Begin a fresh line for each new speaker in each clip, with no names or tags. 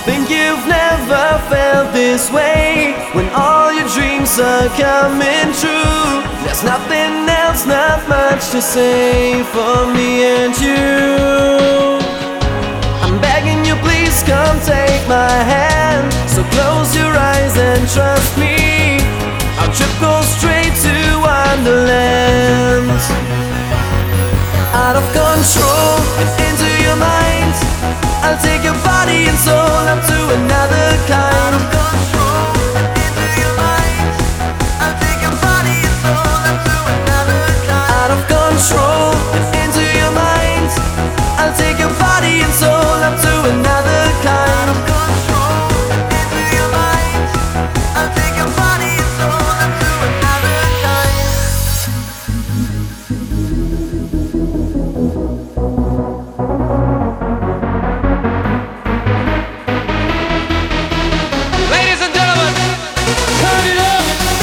think you've never felt this way when all your dreams are coming true. There's nothing else, not much to say for me and you. I'm begging you, please come take my hand. So close your eyes and trust me, our trip goes straight to Wonderland. Out of control and into your mind, I'll take your body and soul up to another kind. Out of control and into your mind, I'll take your body and soul up to another kind. Out of control and into your mind, I'll take your body and soul up to another kind. Out of control and into your mind, I'll take your body and soul up to another kind.
Ladies and gentlemen, turn it up!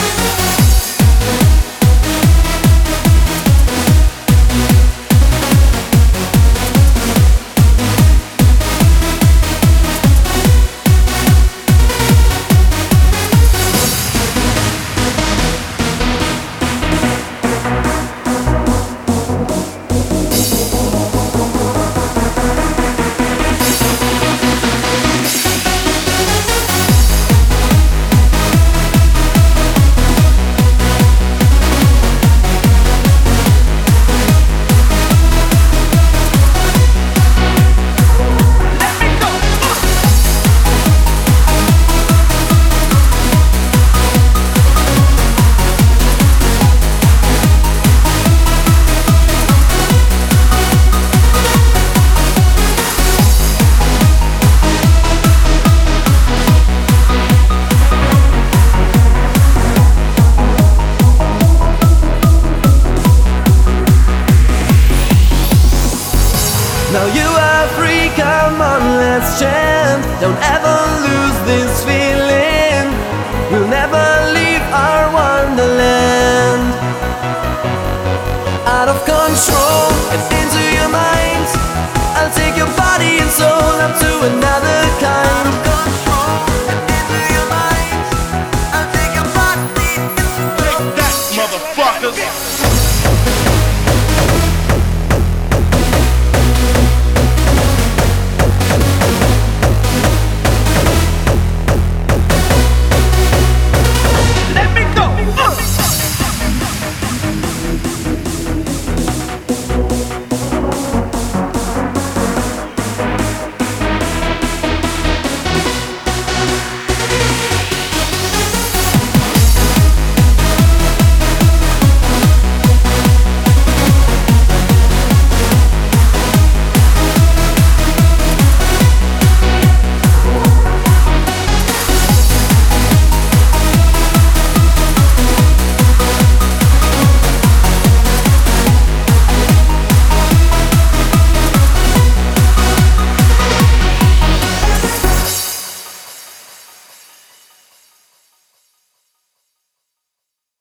Now you are free, come on, let's chant. Don't ever lose this feeling. We'll never leave our Wonderland. Out of control and into your mind, I'll take your body and soul up to another